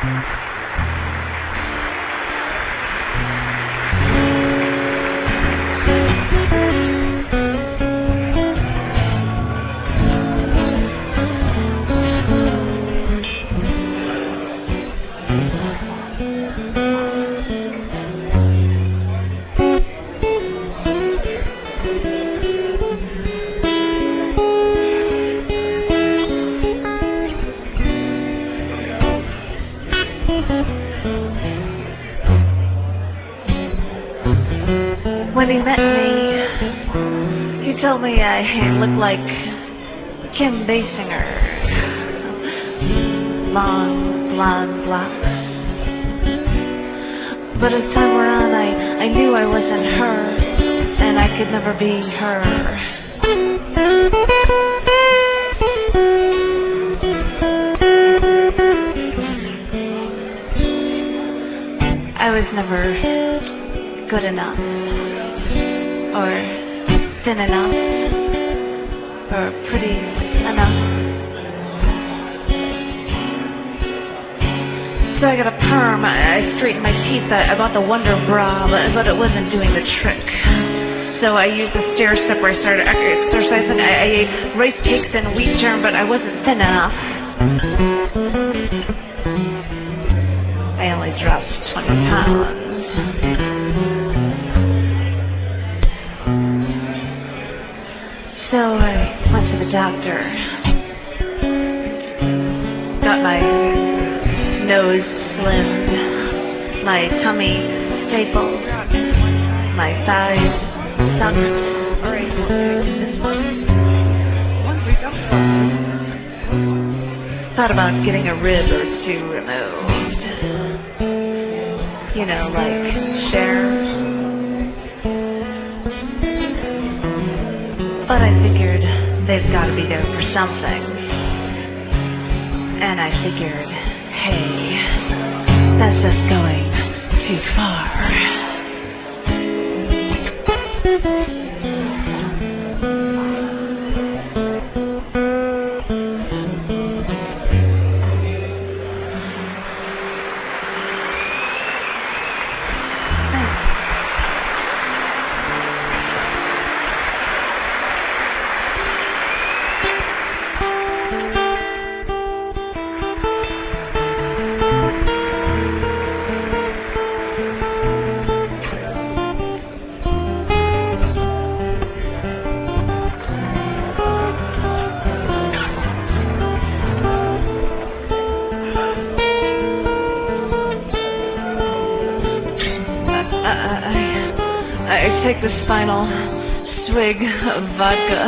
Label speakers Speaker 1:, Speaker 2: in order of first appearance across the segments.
Speaker 1: When he met me, he told me I looked like Kim Basinger. Long, blonde locks. But as time went on, I knew I wasn't her, and I could never be her. I was never good enough, or thin enough, or pretty enough. So I got a perm, I straightened my teeth, I bought the Wonder Bra, but it wasn't doing the trick. So I used the stair step where I started exercising. I ate rice cakes and wheat germ, but I wasn't thin enough. I only dropped 20 pounds. So I went to the doctor, got my nose slimmed, my tummy stapled, my thighs sucked.
Speaker 2: Alright, this one we got from.
Speaker 1: Thought about getting a rib or two removed. You know, like Cher. But I figured they've got to be there for something. And I figured, hey, that's just going too far. I take this final swig of vodka,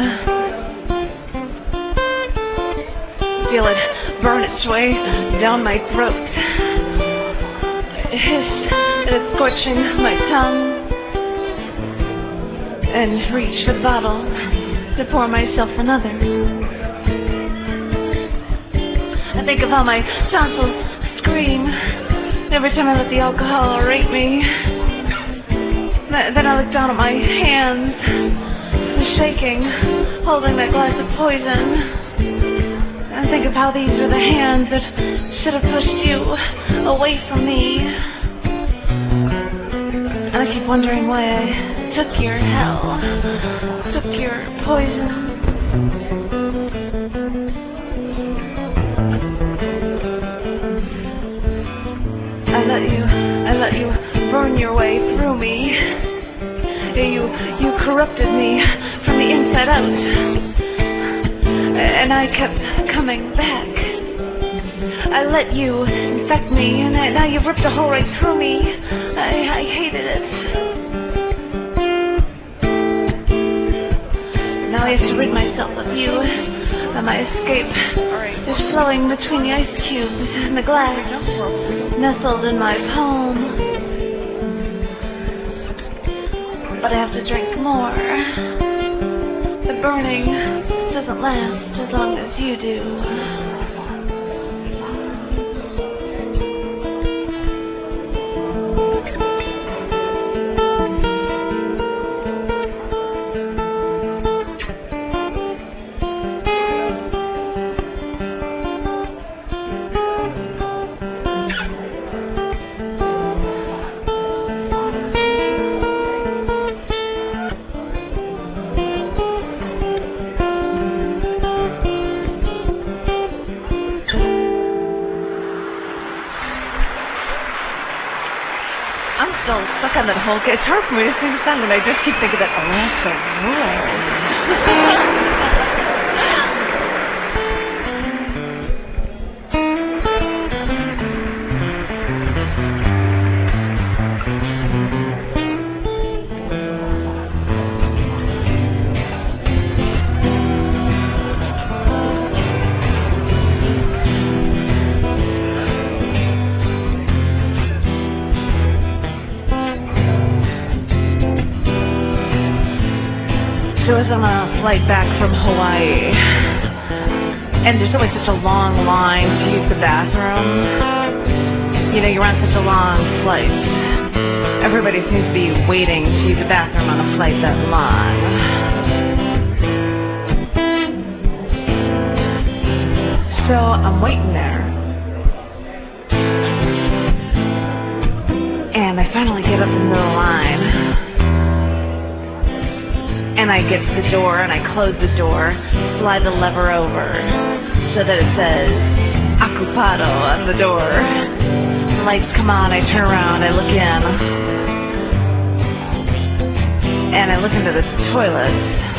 Speaker 1: feel it burn its way down my throat, hiss, and it's scorching my tongue, and reach for the bottle to pour myself another. I think of how my tonsils scream every time I let the alcohol rape me. Then I look down at my hands, shaking, holding that glass of poison. And think of how these are the hands that should have pushed you away from me. And I keep wondering why I took your hell, took your poison. I let you burn your way through me. You corrupted me from the inside out, and I kept coming back. I let you infect me, and now you've ripped a hole right through me. I hated it. Now I have to rid myself of you, and my escape is flowing between the ice cubes and the glass, nestled in my palm. But I have to drink more. The burning doesn't last as long as you do. still stuck on that whole... It's hard for me to sing a song when I just keep thinking that Alaska rules. So I was on a flight back from Hawaii, and there's always such a long line to use the bathroom. You know, you're on such a long flight. Everybody seems to be waiting to use the bathroom on a flight that long. So I'm waiting there. And I finally get up in the line. And I get to the door, and I close the door, slide the lever over, so that it says, Occupado on the door. The lights come on, I turn around, I look in, and I look into this toilet,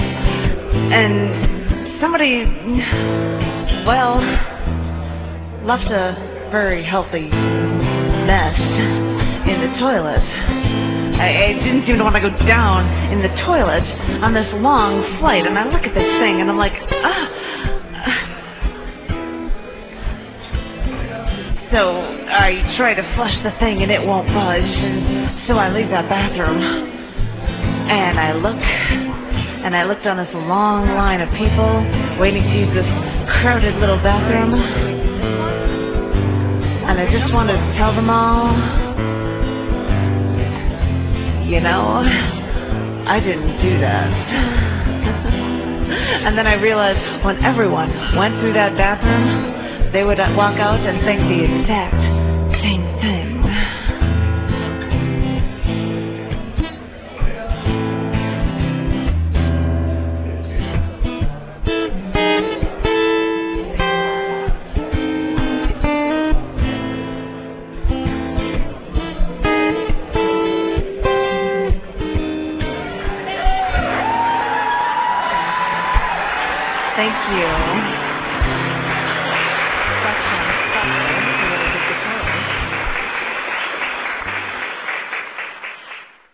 Speaker 1: and somebody, well, left a very healthy mess in the toilet. I didn't even want to go down in the toilet on this long flight, and I look at this thing, and I'm like, ah. So I try to flush the thing, and it won't budge, and so I leave that bathroom, and I look down this long line of people waiting to use this crowded little bathroom, and I just wanted to tell them all, you know, I didn't do that. And then I realized when everyone went through that bathroom, they would walk out and think the exact